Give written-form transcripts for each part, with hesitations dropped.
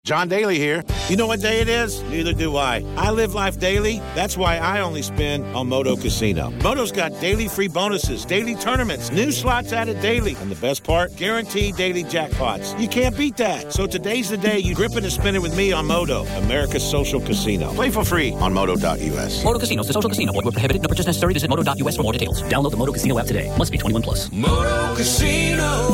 John Daly here. You know what day it is? Neither do I. I live life daily. That's why I only spin on Moto Casino. Moto's got daily free bonuses, daily tournaments, new slots added daily. And the best part? Guaranteed daily jackpots. You can't beat that. So today's the day you grip it and spin it with me on Moto, America's social casino. Play for free on Moto.us. Moto Casino, the social casino. Void where prohibited. No purchase necessary. Visit Moto.us for more details. Download the Moto Casino app today. Must be 21 plus. Moto Casino,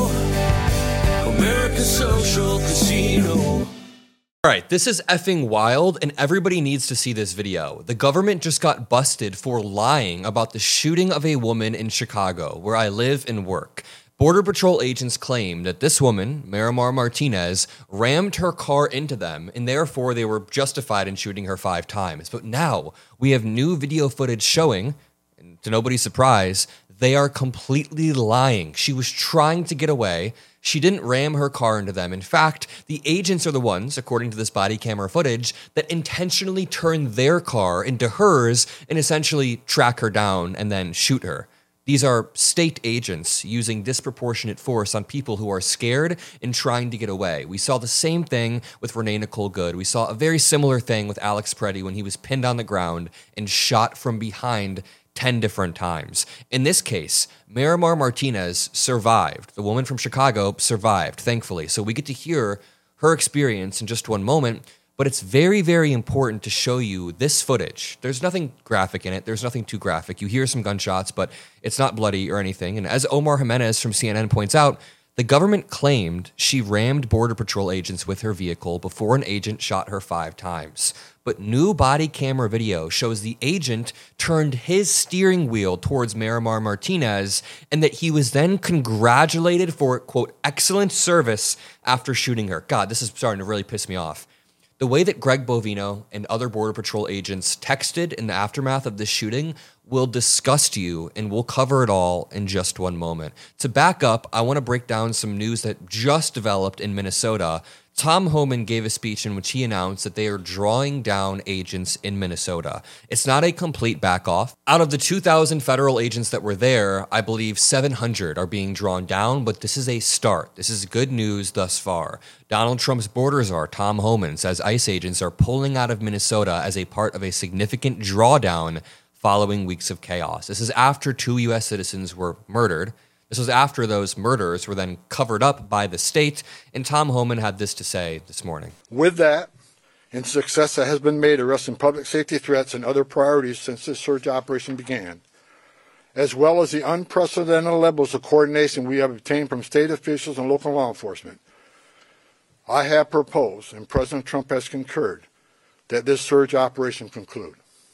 America's social casino. All right, this is effing wild, and everybody needs to see this video. The government just got busted for lying about the shooting of a woman in Chicago, where I live and work. Border Patrol agents claim that this woman, Miramar Martinez, rammed her car into them, and therefore they were justified in shooting her 5 times. But now we have new video footage showing, and to nobody's surprise, they are completely lying. She was trying to get away. She didn't ram her car into them. In fact, the agents are the ones, according to this body camera footage, that intentionally turn their car into hers and essentially track her down and then shoot her. These are state agents using disproportionate force on people who are scared and trying to get away. We saw the same thing with Renee Nicole Good. We saw a very similar thing with Alex Preddy when he was pinned on the ground and shot from behind 10 different times. In this case, Miramar Martinez survived. The woman from Chicago survived, thankfully. So we get to hear her experience in just one moment, but it's very, very important to show you this footage. There's nothing graphic in it. There's nothing too graphic. You hear some gunshots, but it's not bloody or anything. And as Omar Jimenez from CNN points out, the government claimed she rammed Border Patrol agents with her vehicle before an agent shot her 5 times. But new body camera video shows the agent turned his steering wheel towards Miramar Martinez and that he was then congratulated for, quote, excellent service after shooting her. God, this is starting to really piss me off. The way that Greg Bovino and other Border Patrol agents texted in the aftermath of this shooting will disgust you, and we'll cover it all in just one moment. To back up, I want to break down some news that just developed in Minnesota. Tom Homan gave a speech in which he announced that they are drawing down agents in Minnesota. It's not a complete back off. Out of the 2,000 federal agents that were there, I believe 700 are being drawn down, but this is a start. This is good news thus far. Donald Trump's border czar, Tom Homan, says ICE agents are pulling out of Minnesota as a part of a significant drawdown following weeks of chaos. This is after 2 U.S. citizens were murdered. This was after those murders were then covered up by the state, and Tom Homan had this to say this morning. With that, and success that has been made arresting public safety threats and other priorities since this surge operation began, as well as the unprecedented levels of coordination we have obtained from state officials and local law enforcement, I have proposed, and President Trump has concurred, that this surge operation conclude.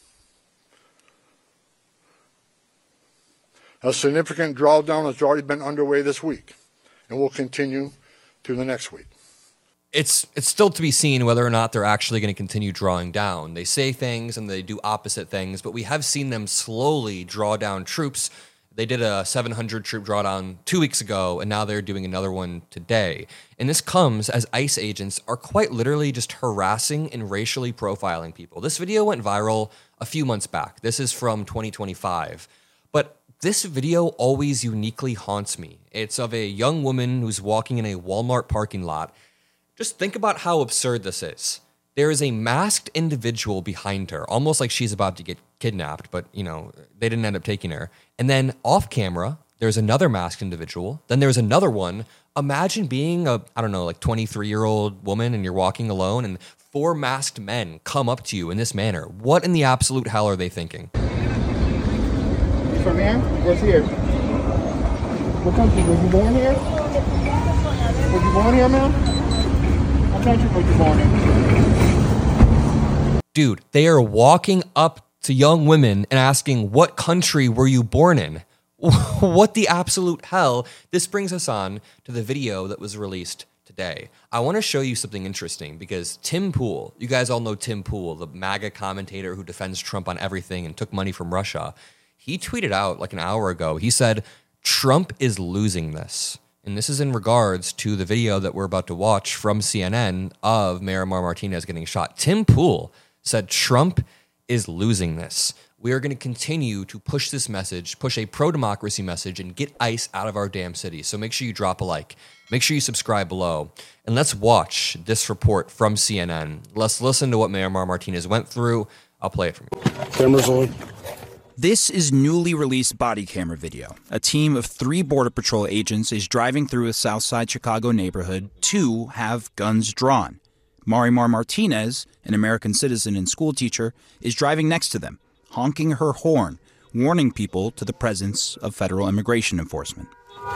A significant drawdown has already been underway this week and will continue through the next week. It's still to be seen whether or not they're actually going to continue drawing down. They say things and they do opposite things, but we have seen them slowly draw down troops. They did a 700 troop drawdown 2 weeks ago, and now they're doing another one today. And this comes as ICE agents are quite literally just harassing and racially profiling people. This video went viral a few months back. This is from 2025. But this video always uniquely haunts me. It's of a young woman who's walking in a Walmart parking lot. Just think about how absurd this is. There is a masked individual behind her, almost like she's about to get kidnapped, but, you know, they didn't end up taking her. And then off camera, there's another masked individual. Then there's another one. Imagine being a, 23-year-old woman and you're walking alone and 4 masked men come up to you in this manner. What in the absolute hell are they thinking? From here? What's here? What country? Was you born here? Was you born here, ma'am? What country was you born in? Dude, they are walking up to young women and asking, what country were you born in? What the absolute hell? This brings us on to the video that was released today. I want to show you something interesting because Tim Pool, you guys all know Tim Pool, the MAGA commentator who defends Trump on everything and took money from Russia. He tweeted out like an hour ago, he said, Trump is losing this. And this is in regards to the video that we're about to watch from CNN of Miramar Martinez getting shot. Tim Pool said Trump is losing this. we are going to continue to push this message, push a pro-democracy message, and get ICE out of our damn city. So make sure you drop a like. Make sure you subscribe below. And let's watch this report from CNN. Let's listen to what Mayor Martinez went through. I'll play it for you. Cameras on. This is newly released body camera video. A team of 3 Border Patrol agents is driving through a Southside Chicago neighborhood. 2 have guns drawn. Marimar Martinez, an American citizen and school teacher, is driving next to them, honking her horn, warning people to the presence of federal immigration enforcement.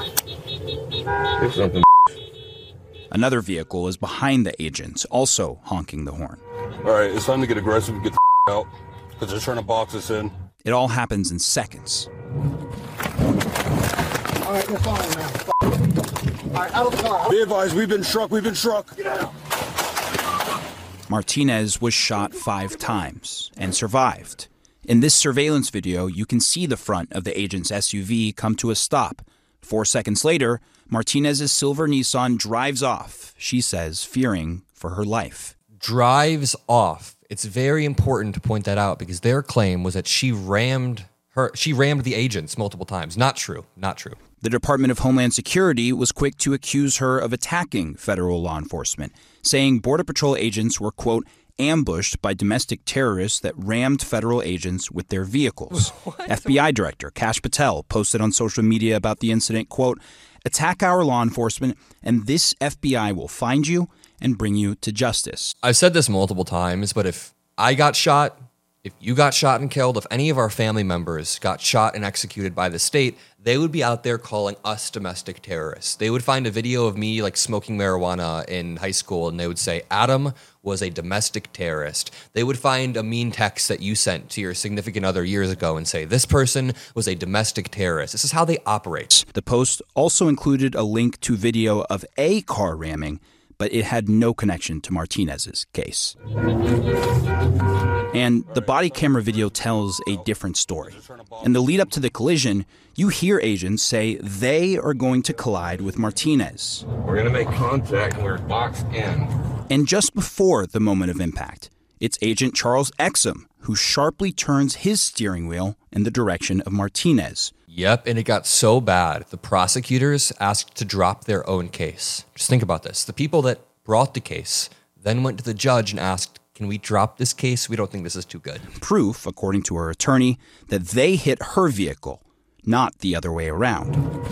Another vehicle is behind the agents, also honking the horn. All right, it's time to get aggressive and get the out, because they're trying to box us in. It all happens in seconds. All right, you're fine now. All right, out of the car. Be advised, we've been struck. Get out. Martinez was shot 5 times and survived. In this surveillance video, you can see the front of the agent's SUV come to a stop. 4 seconds later, Martinez's silver Nissan drives off, she says, fearing for her life. Drives off. It's very important to point that out because their claim was that she rammed the agents multiple times. Not true. The Department of Homeland Security was quick to accuse her of attacking federal law enforcement, saying Border Patrol agents were, quote, ambushed by domestic terrorists that rammed federal agents with their vehicles. FBI Director Kash Patel posted on social media about the incident, quote, attack our law enforcement and this FBI will find you and bring you to justice. I've said this multiple times, but if I got shot, if you got shot and killed, if any of our family members got shot and executed by the state, they would be out there calling us domestic terrorists. They would find a video of me like smoking marijuana in high school and they would say, Adam was a domestic terrorist. They would find a mean text that you sent to your significant other years ago and say, this person was a domestic terrorist. This is how they operate. The post also included a link to video of a car ramming, but it had no connection to Martinez's case. And the body camera video tells a different story. In the lead up to the collision, you hear agents say they are going to collide with Martinez. We're going to make contact and we're boxed in. And just before the moment of impact, it's Agent Charles Exum who sharply turns his steering wheel in the direction of Martinez. Yep, and it got so bad, the prosecutors asked to drop their own case. Just think about this. The people that brought the case then went to the judge and asked, can we drop this case? We don't think this is too good. Proof, according to her attorney, that they hit her vehicle, not the other way around.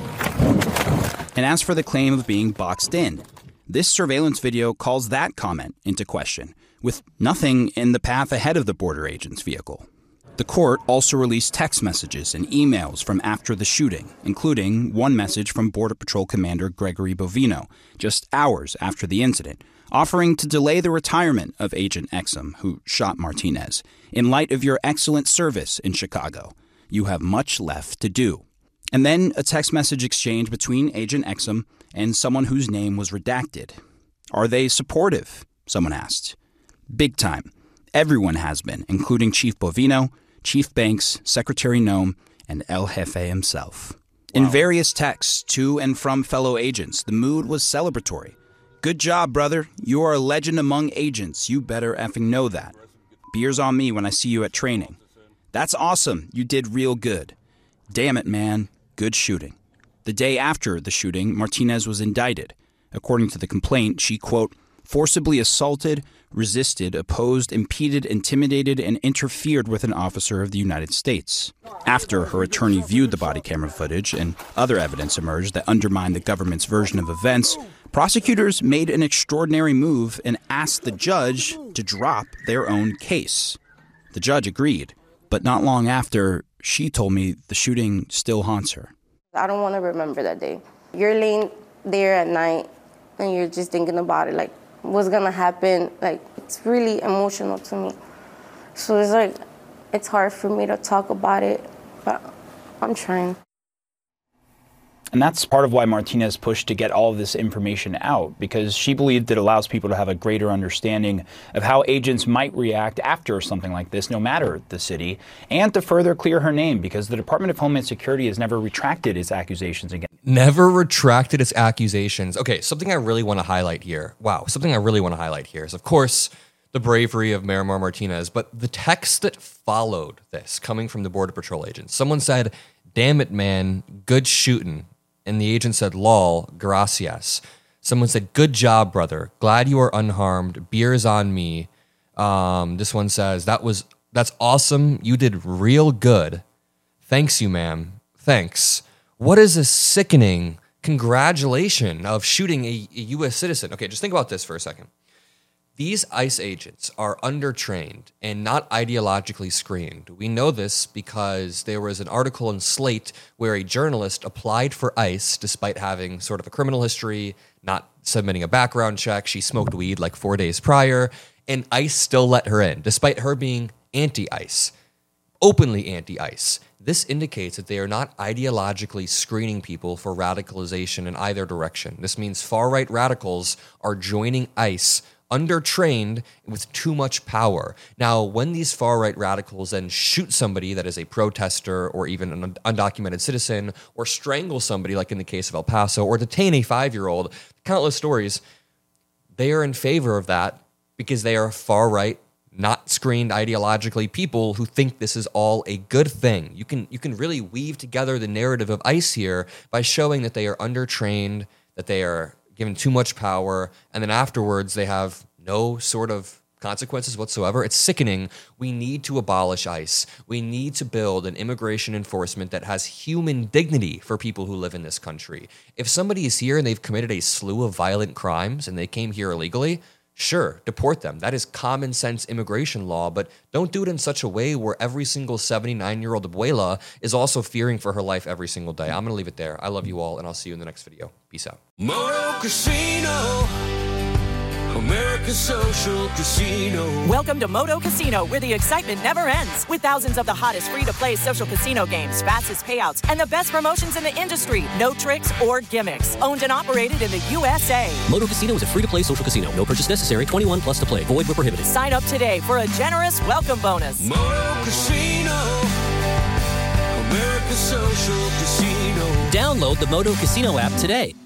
And as for the claim of being boxed in, this surveillance video calls that comment into question, with nothing in the path ahead of the border agent's vehicle. The court also released text messages and emails from after the shooting, including one message from Border Patrol Commander Gregory Bovino, just hours after the incident, offering to delay the retirement of Agent Exum, who shot Martinez. In light of your excellent service in Chicago, you have much left to do. And then a text message exchange between Agent Exum and someone whose name was redacted. Are they supportive? Someone asked. Big time. Everyone has been, including Chief Bovino, Chief Banks, Secretary Noem, and El Jefe himself. Wow. In various texts to and from fellow agents, the mood was celebratory. Good job, brother. You are a legend among agents. You better effing know that. Beers on me when I see you at training. That's awesome. You did real good. Damn it, man. Good shooting. The day after the shooting, Martinez was indicted. According to the complaint, she, quote, forcibly assaulted, resisted, opposed, impeded, intimidated, and interfered with an officer of the United States. After her attorney viewed the body camera footage and other evidence emerged that undermined the government's version of events, prosecutors made an extraordinary move and asked the judge to drop their own case. The judge agreed, but not long after, she told me the shooting still haunts her. I don't want to remember that day. You're laying there at night and you're just thinking about it, like, what's gonna happen? Like, it's really emotional to me. So it's like, it's hard for me to talk about it, but I'm trying. And that's part of why Martinez pushed to get all of this information out, because she believed it allows people to have a greater understanding of how agents might react after something like this, no matter the city, and to further clear her name, because the Department of Homeland Security has never retracted its accusations against. Never retracted its accusations. Okay, something I really want to highlight here. Wow, something I really want to highlight here is, of course, the bravery of Miramar Martinez, but the text that followed this, coming from the Border Patrol agents, someone said, "Damn it, man, good shooting." And the agent said, "Lol, gracias." Someone said, "Good job, brother. Glad you are unharmed. Beer's on me." This one says, "That's awesome. You did real good. Thanks you, ma'am. Thanks." What is a sickening congratulation of shooting a U.S. citizen? Okay, just think about this for a second. These ICE agents are undertrained and not ideologically screened. We know this because there was an article in Slate where a journalist applied for ICE despite having sort of a criminal history, not submitting a background check. She smoked weed like 4 days prior, and ICE still let her in, despite her being anti-ICE, openly anti-ICE. This indicates that they are not ideologically screening people for radicalization in either direction. This means far-right radicals are joining ICE undertrained with too much power. Now, when these far-right radicals then shoot somebody that is a protester or even an undocumented citizen, or strangle somebody like in the case of El Paso, or detain a 5-year-old, countless stories, they are in favor of that because they are far-right, not screened ideologically people who think this is all a good thing. You can really weave together the narrative of ICE here by showing that they are undertrained, that they are given too much power, and then afterwards they have no sort of consequences whatsoever. It's sickening. We need to abolish ICE. We need to build an immigration enforcement that has human dignity for people who live in this country. If somebody is here and they've committed a slew of violent crimes and they came here illegally, sure, deport them. That is common sense immigration law, but don't do it in such a way where every single 79-year-old abuela is also fearing for her life every single day. I'm going to leave it there. I love you all, and I'll see you in the next video. Peace out. Moto Casino, America's social casino. Welcome to Moto Casino, where the excitement never ends. With thousands of the hottest free-to-play social casino games, fastest payouts, and the best promotions in the industry. No tricks or gimmicks. Owned and operated in the USA. Moto Casino is a free-to-play social casino. No purchase necessary. 21 plus to play. Void where prohibited. Sign up today for a generous welcome bonus. Moto Casino, America's social casino. Download the Moto Casino app today.